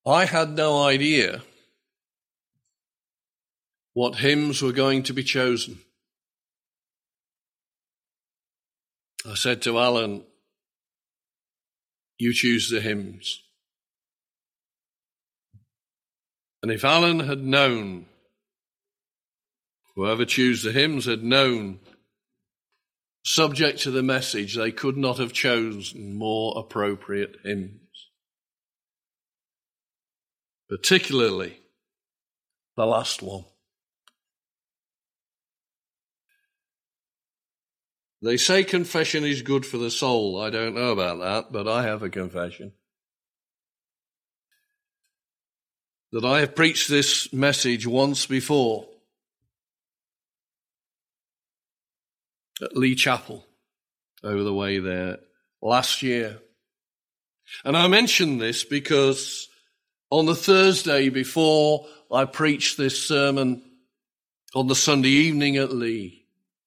I had no idea what hymns were going to be chosen. I said to Alan, you choose the hymns. And if Alan had known, whoever chose the hymns had known, subject to the message, they could not have chosen more appropriate hymns. Particularly the last one. They say confession is good for the soul. I don't know about that, but I have a confession. That I have preached this message once before at Lee Chapel over the way there last year. And I mention this because on the Thursday before I preached this sermon on the Sunday evening at Lee,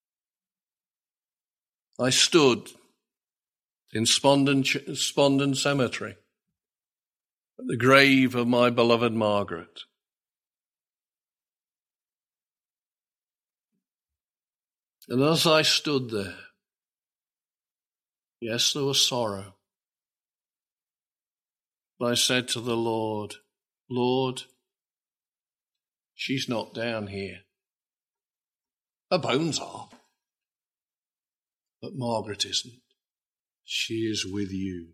I stood in Spondon Cemetery at the grave of my beloved Margaret. And as I stood there, yes, there was sorrow. But I said to the Lord, Lord, she's not down here. Her bones are. But Margaret isn't. She is with you.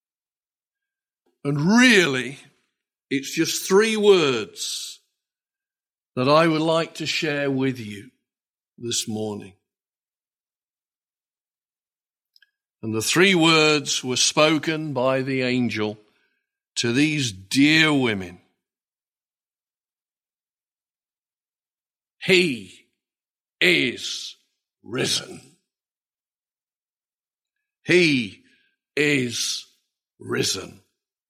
And really, it's just 3 words that I would like to share with you this morning. And the 3 words were spoken by the angel to these dear women. He is risen. He is risen.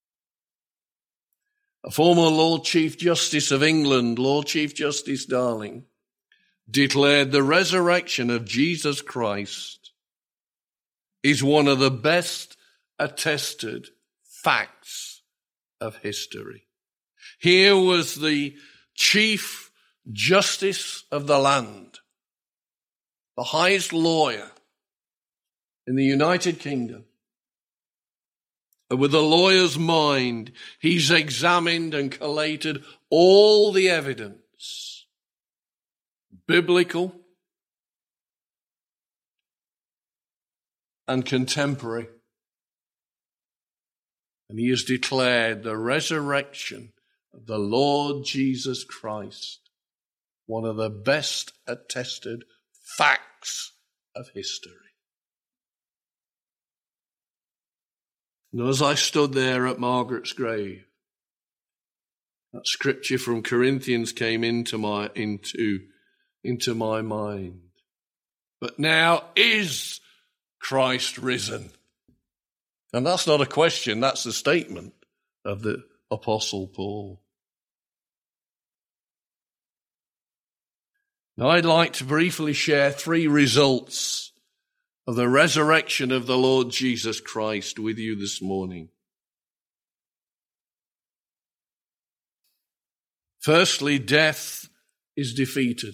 A former Lord Chief Justice of England, Lord Chief Justice Darling, declared the resurrection of Jesus Christ is one of the best attested facts of history. Here was the Chief Justice of the land, the highest lawyer in the United Kingdom. And with a lawyer's mind, he's examined and collated all the evidence, biblical and contemporary. And he has declared the resurrection of the Lord Jesus Christ one of the best attested facts of history. And as I stood there at Margaret's grave, that scripture from Corinthians came into my mind. But now is Christ risen? And that's not a question, that's a statement of the Apostle Paul. Now I'd like to briefly share 3 results of the resurrection of the Lord Jesus Christ with you this morning. Firstly, death is defeated.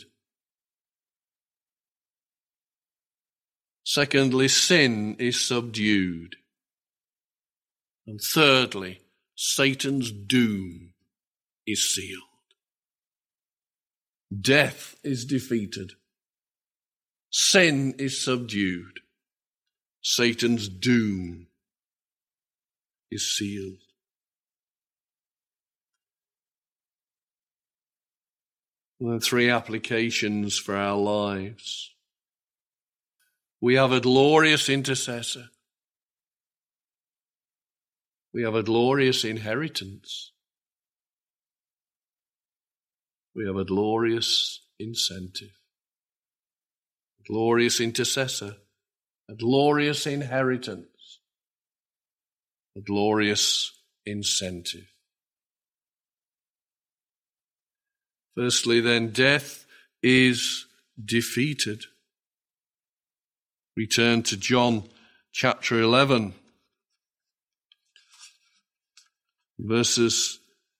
Secondly, sin is subdued. And thirdly, Satan's doom is sealed. Death is defeated. Sin is subdued. Satan's doom is sealed. There are 3 applications for our lives. We have a glorious intercessor. We have a glorious inheritance. We have a glorious incentive. A glorious intercessor. A glorious inheritance. A glorious incentive. Firstly, then, death is defeated. We turn to John chapter 11, verses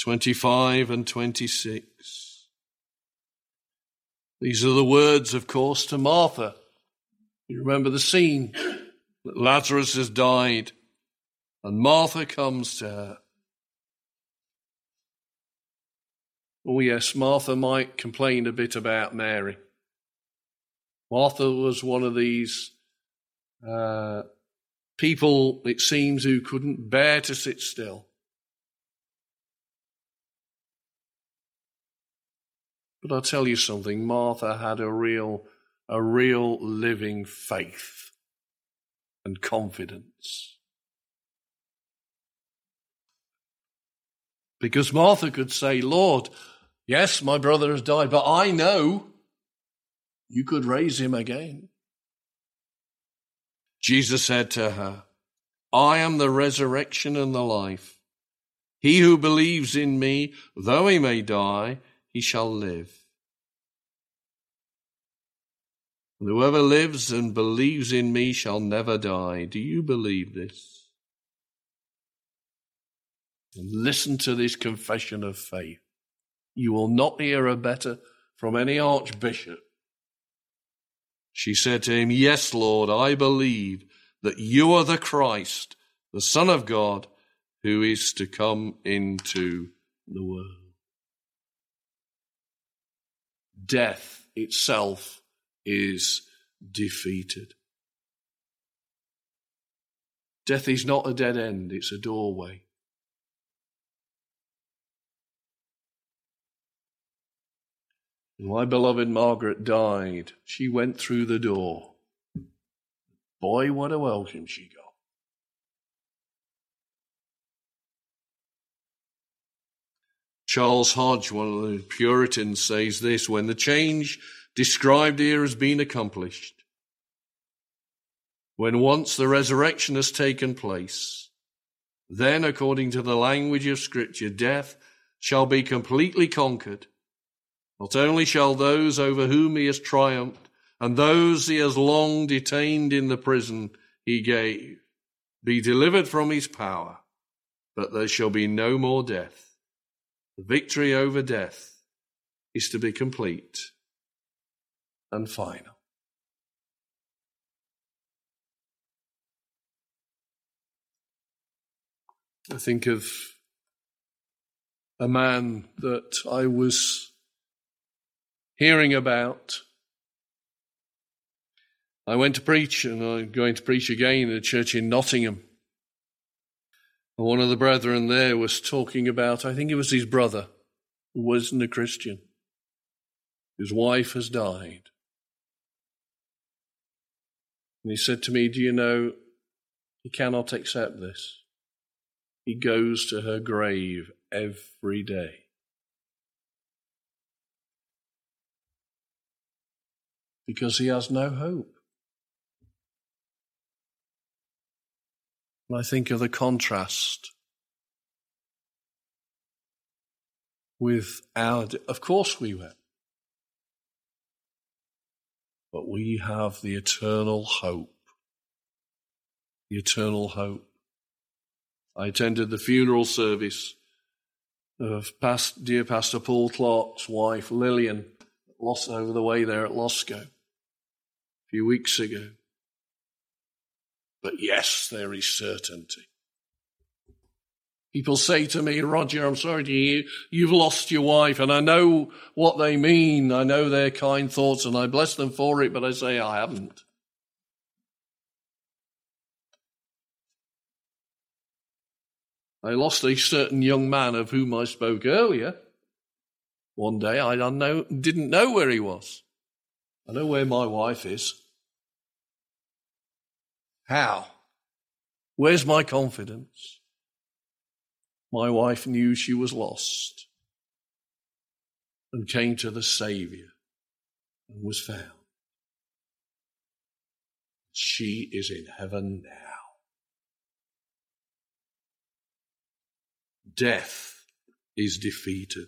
25 and 26. These are the words, of course, to Martha. You remember the scene that Lazarus has died and Martha comes to her. Oh yes, Martha might complain a bit about Mary. Martha was one of these people, it seems, who couldn't bear to sit still. But I'll tell you something, Martha had a real living faith and confidence. Because Martha could say, Lord, yes, my brother has died, but I know you could raise him again. Jesus said to her, I am the resurrection and the life. He who believes in me, though he may die, he shall live. And whoever lives and believes in me shall never die. Do you believe this? And listen to this confession of faith. You will not hear a better from any archbishop. She said to him, yes, Lord, I believe that you are the Christ, the Son of God, who is to come into the world. Death itself is defeated. Death is not a dead end, it's a doorway. My beloved Margaret died. She went through the door. Boy, what a welcome she got. Charles Hodge, one of the Puritans, says this, when the change described here has been accomplished, when once the resurrection has taken place, then, according to the language of Scripture, death shall be completely conquered. Not only shall those over whom he has triumphed and those he has long detained in the prison he gave be delivered from his power, but there shall be no more death. The victory over death is to be complete and final. I think of a man that I was hearing about. I went to preach, and I'm going to preach again in a church in Nottingham. And one of the brethren there was talking about, I think it was his brother, who wasn't a Christian. His wife has died. And he said to me, do you know, he cannot accept this. He goes to her grave every day. Because he has no hope. And I think of the contrast with of course we wept, but we have the eternal hope. The eternal hope. I attended the funeral service of dear Pastor Paul Clark's wife, Lillian, lost over the way there at Losco a few weeks ago. But yes, there is certainty. People say to me, Roger, I'm sorry to hear you've lost your wife, and I know what they mean. I know their kind thoughts, and I bless them for it, but I say I haven't. I lost a certain young man of whom I spoke earlier. One day I didn't know where he was. I know where my wife is. How? Where's my confidence? My wife knew she was lost and came to the Saviour and was found. She is in heaven now. Death is defeated.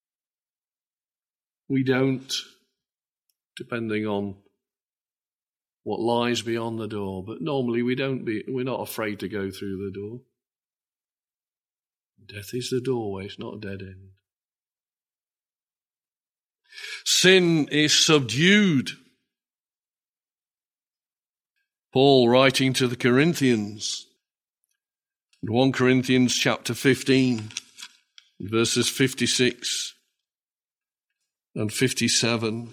We don't, depending on what lies beyond the door, but normally we're not afraid to go through the door. Death is the doorway, it's not a dead end. Sin is subdued. Paul, writing to the Corinthians, in 1 Corinthians chapter 15, verses 56 and 57,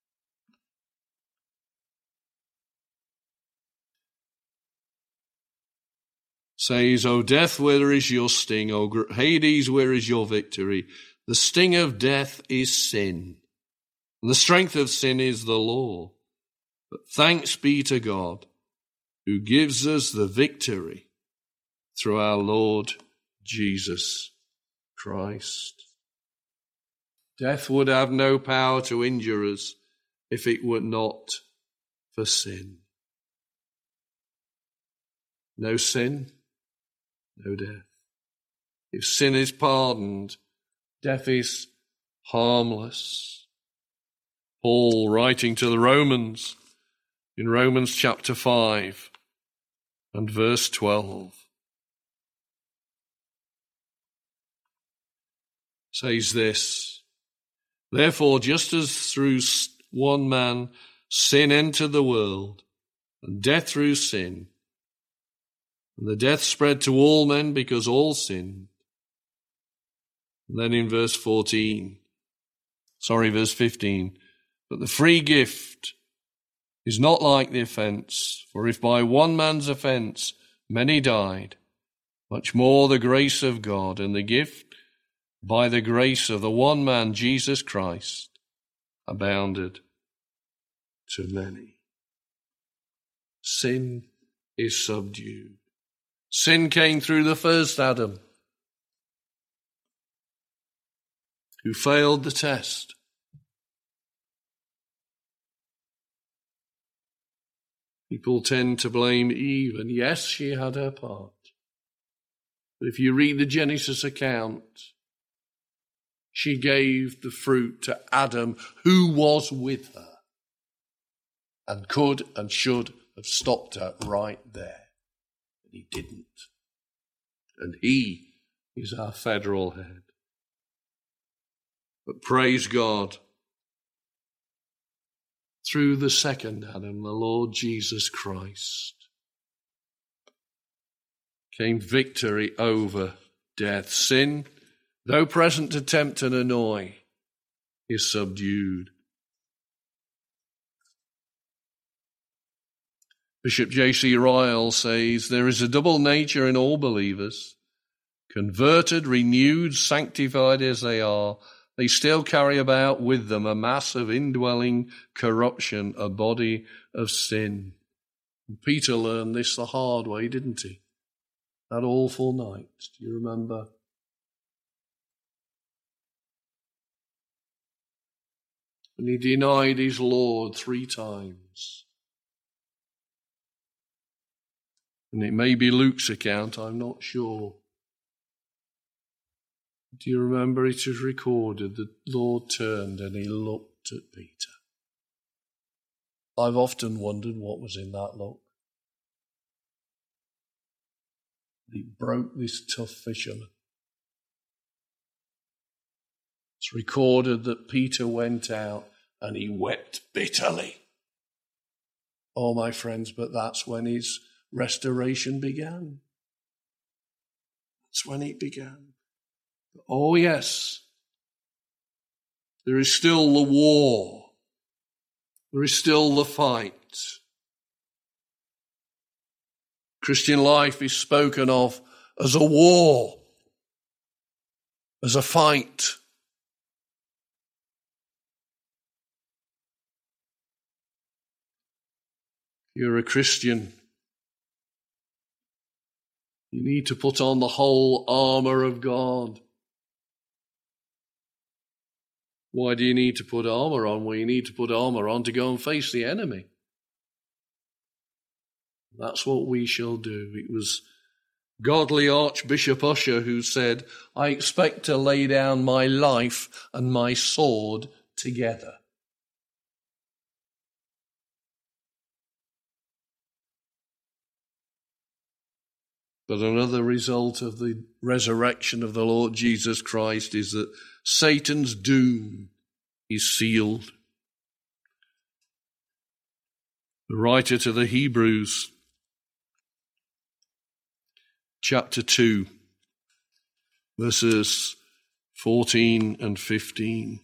says, O death, where is your sting? O Hades, where is your victory? The sting of death is sin, and the strength of sin is the law. But thanks be to God, who gives us the victory through our Lord Jesus Christ. Death would have no power to injure us if it were not for sin. No sin, no death. If sin is pardoned, death is harmless. Paul, writing to the Romans, in Romans chapter 5 and verse 12, says this, Therefore, just as through one man sin entered the world, and death through sin, and the death spread to all men because all sinned. And then in verse 15, but the free gift is not like the offence, for if by one man's offence many died, much more the grace of God and the gift by the grace of the one man, Jesus Christ, abounded to many. Sin is subdued. Sin came through the first Adam, who failed the test. People tend to blame Eve, and yes, she had her part. But if you read the Genesis account, she gave the fruit to Adam, who was with her, and could and should have stopped her right there. But he didn't. And he is our federal head. But praise God, through the second Adam, the Lord Jesus Christ, came victory over death. Sin, though present to tempt and annoy, is subdued. Bishop J.C. Ryle says, there is a double nature in all believers. Converted, renewed, sanctified as they are, they still carry about with them a mass of indwelling corruption, a body of sin. And Peter learned this the hard way, didn't he? That awful night, do you remember? And he denied his Lord 3 times. And it may be Luke's account, I'm not sure. Do you remember it is recorded that the Lord turned and he looked at Peter? I've often wondered what was in that look. He broke this tough fisherman. It's recorded that Peter went out and he wept bitterly. Oh, my friends, but that's when his restoration began. That's when it began. Oh, yes, there is still the war. There is still the fight. Christian life is spoken of as a war, as a fight. You're a Christian. You need to put on the whole armour of God. Why do you need to put armour on? Well, you need to put armour on to go and face the enemy. That's what we shall do. It was godly Archbishop Usher who said, I expect to lay down my life and my sword together. But another result of the resurrection of the Lord Jesus Christ is that Satan's doom is sealed. The writer to the Hebrews, chapter 2, verses 14 and 15.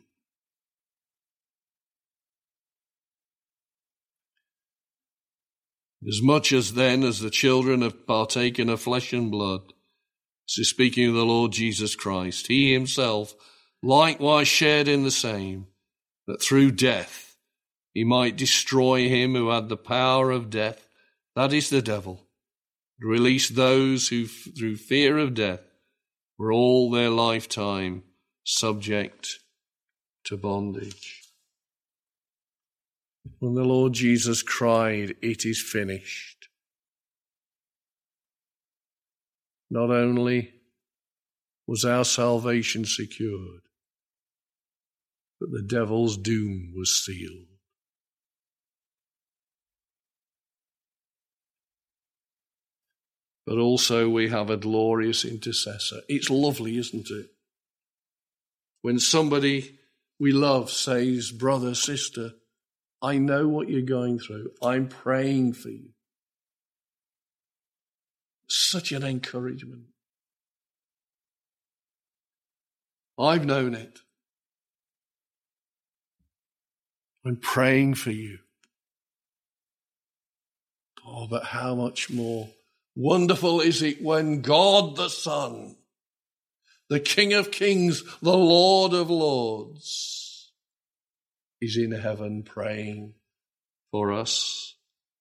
As much as then as the children have partaken of flesh and blood, this is speaking of the Lord Jesus Christ, he himself likewise shared in the same, that through death he might destroy him who had the power of death, that is the devil, and release those who through fear of death were all their lifetime subject to bondage. When the Lord Jesus cried, "It is finished," not only was our salvation secured, but the devil's doom was sealed. But also we have a glorious intercessor. It's lovely, isn't it? When somebody we love says, "Brother, sister, I know what you're going through. I'm praying for you." Such an encouragement. I've known it. I'm praying for you. Oh, but how much more wonderful is it when God the Son, the King of Kings, the Lord of Lords, is in heaven praying for us.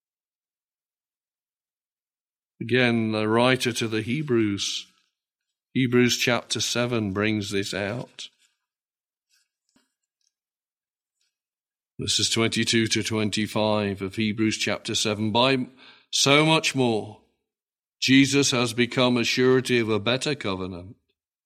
Again, the writer to the Hebrews chapter 7 brings this out. Verses 22 to 25 of Hebrews chapter 7. By so much more, Jesus has become a surety of a better covenant.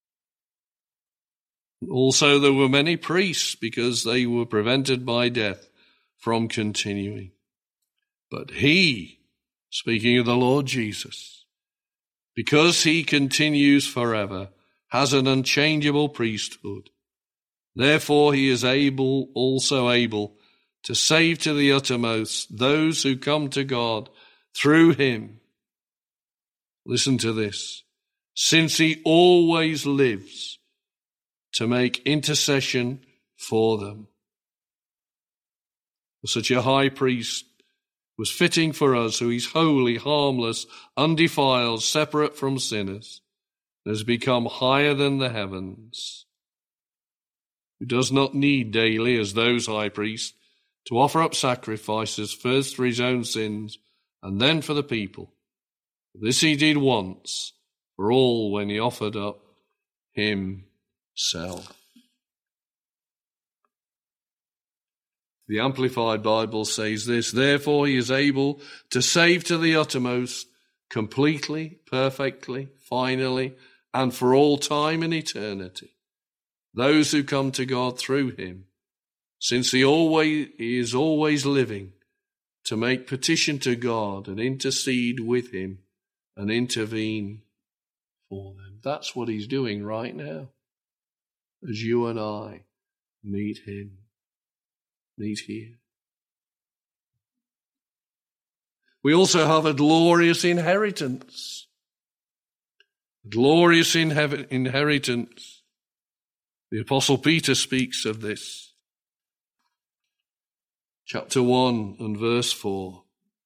Also, there were many priests because they were prevented by death from continuing. But he, speaking of the Lord Jesus, because he continues forever, has an unchangeable priesthood. Therefore, he is also able to save to the uttermost those who come to God through him. Listen to this. Since he always lives to make intercession for them. Such a high priest was fitting for us, who is holy, harmless, undefiled, separate from sinners, and has become higher than the heavens, who does not need daily, as those high priests, to offer up sacrifices, first for his own sins and then for the people. This he did once for all when he offered up himself. The Amplified Bible says this: therefore he is able to save to the uttermost, completely, perfectly, finally, and for all time and eternity, those who come to God through him, since he is always living to make petition to God and intercede with him and intervene for them. That's what he's doing right now, as you and I meet him, meet here. We also have a glorious inheritance. Glorious inheritance. The Apostle Peter speaks of this. Chapter 1 and verse 4.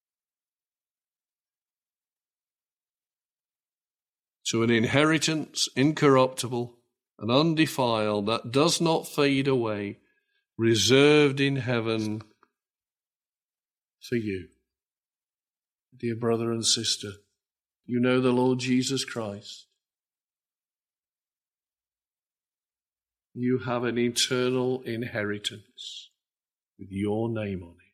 To an inheritance incorruptible and undefiled, that does not fade away, reserved in heaven for you. Dear brother and sister, you know the Lord Jesus Christ. You have an eternal inheritance with your name on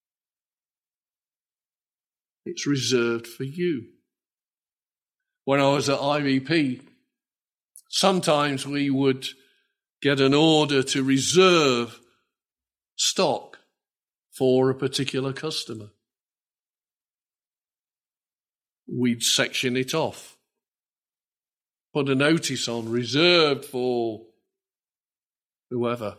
it. It's reserved for you. When I was at IVP, sometimes we would get an order to reserve stock for a particular customer. We'd section it off put a notice on, reserved for whoever.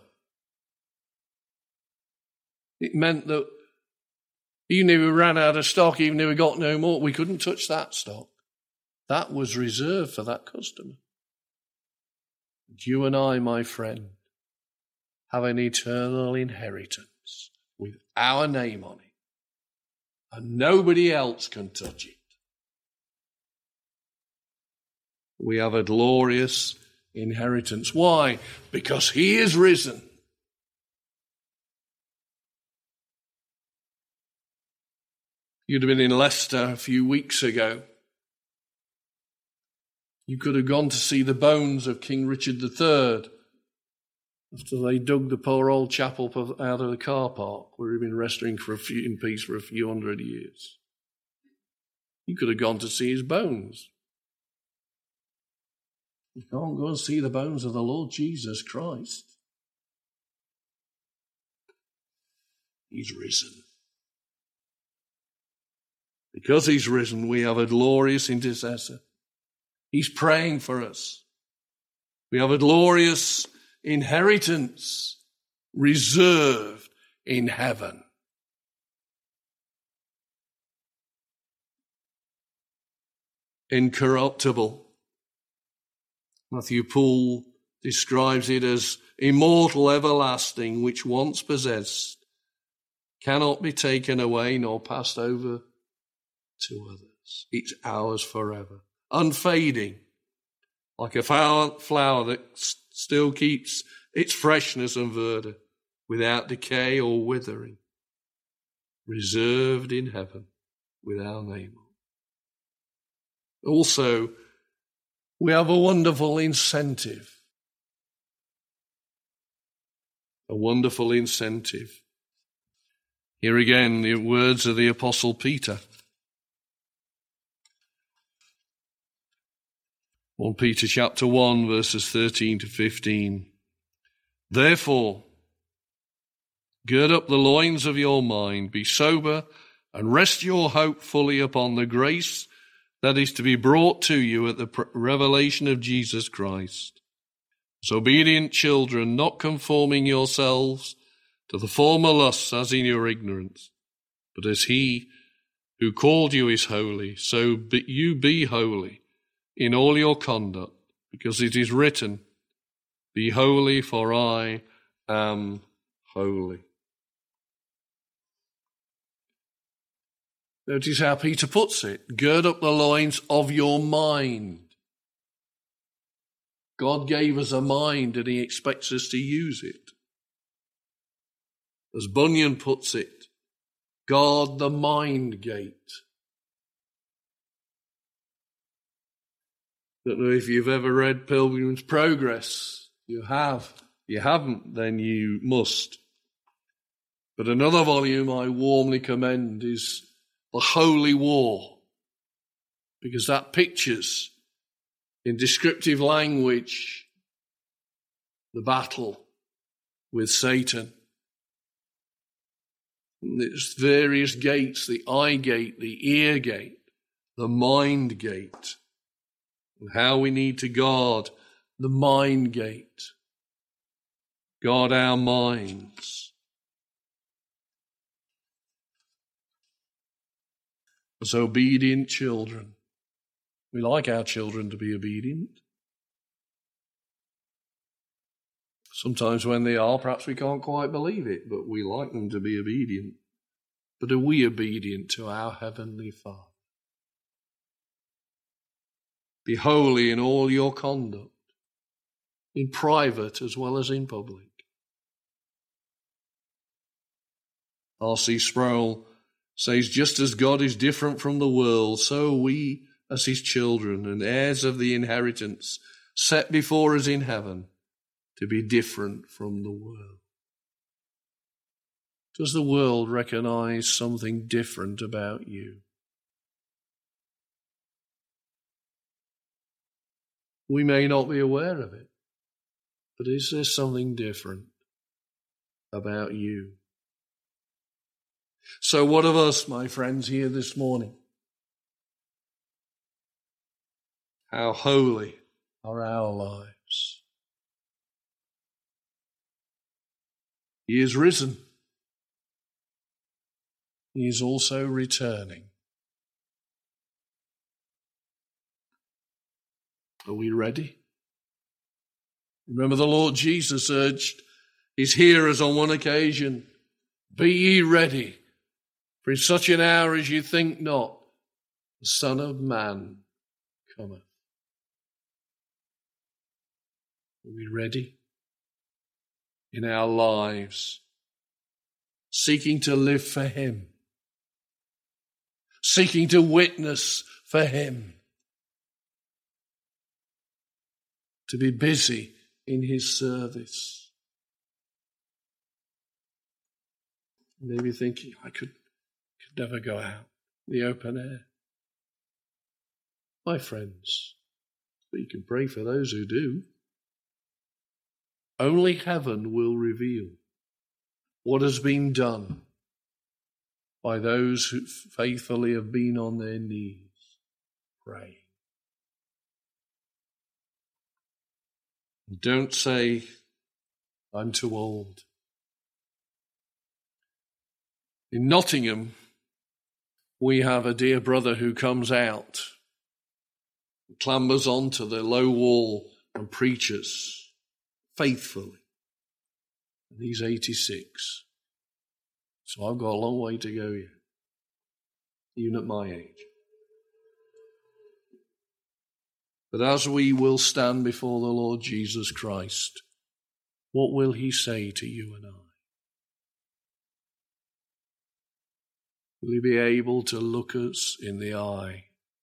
It meant that even if we ran out of stock, even if we got no more, we couldn't touch that stock. That was reserved for that customer. And you and I, my friend, have an eternal inheritance with our name on it. And nobody else can touch it. We have a glorious inheritance. Why? Because he is risen. You'd have been in Leicester a few weeks ago. You could have gone to see the bones of King Richard III after they dug the poor old chapel out of the car park where he'd been resting in peace for a few hundred years. You could have gone to see his bones. You can't go and see the bones of the Lord Jesus Christ. He's risen. Because he's risen, we have a glorious intercessor. He's praying for us. We have a glorious inheritance reserved in heaven. Incorruptible. Matthew Poole describes it as immortal, everlasting, which once possessed, cannot be taken away nor passed over to others. It's ours forever. Unfading, like a flower that still keeps its freshness and verdure without decay or withering. Reserved in heaven with our name on. Also, we have a wonderful incentive. A wonderful incentive. Here again, the words of the Apostle Peter. 1 Peter chapter 1, verses 13 to 15. Therefore, gird up the loins of your mind, be sober, and rest your hope fully upon the grace that is to be brought to you at the revelation of Jesus Christ. As obedient children, not conforming yourselves to the former lusts as in your ignorance, but as he who called you is holy, so you be holy in all your conduct, because it is written, be holy, for I am holy. Notice how Peter puts it. Gird up the loins of your mind. God gave us a mind and he expects us to use it. As Bunyan puts it, guard the mind gate. Don't know if you've ever read Pilgrim's Progress. You have. If you haven't, then you must. But another volume I warmly commend is The Holy War, because that pictures in descriptive language the battle with Satan. And there's various gates, the eye gate, the ear gate, the mind gate, and how we need to guard the mind gate, guard our minds. As obedient children, we like our children to be obedient. Sometimes when they are, perhaps we can't quite believe it, but we like them to be obedient. But are we obedient to our Heavenly Father? Be holy in all your conduct, in private as well as in public. R.C. Sproul says, just as God is different from the world, so are we as his children and heirs of the inheritance set before us in heaven to be different from the world. Does the world recognize something different about you? We may not be aware of it, but is there something different about you? So what of us, my friends, here this morning? How holy are our lives. He is risen. He is also returning. Are we ready? Remember, the Lord Jesus urged his hearers on one occasion, "Be ye ready, for in such an hour as you think not, the Son of Man cometh." Are we ready in our lives, seeking to live for him, seeking to witness for him, to be busy in his service? Maybe thinking, I could never go out in the open air. My friends, but you can pray for those who do. Only heaven will reveal what has been done by those who faithfully have been on their knees praying. Don't say, I'm too old. In Nottingham, we have a dear brother who comes out, clambers onto the low wall and preaches faithfully. And he's 86. So I've got a long way to go yet, even at my age. But as we will stand before the Lord Jesus Christ, what will he say to you and I? Will he be able to look us in the eye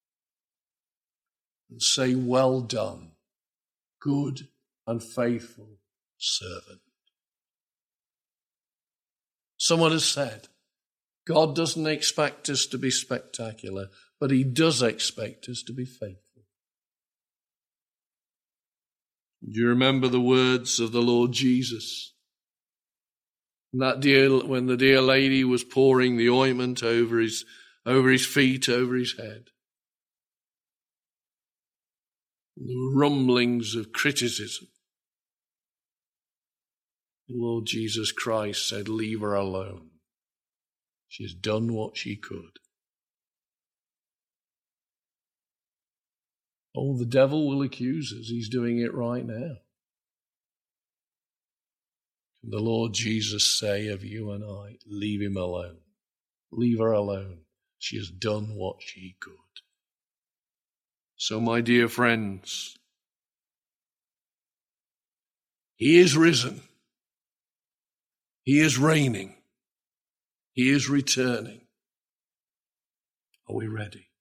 and say, well done, good and faithful servant? Someone has said, God doesn't expect us to be spectacular, but he does expect us to be faithful. Do you remember the words of the Lord Jesus? When the dear lady was pouring the ointment over his feet, over his head. The rumblings of criticism. The Lord Jesus Christ said, leave her alone. She's done what she could. Oh, the devil will accuse us. He's doing it right now. Can the Lord Jesus say of you and I, leave him alone. Leave her alone. She has done what she could. So, my dear friends, he is risen. He is reigning. He is returning. Are we ready?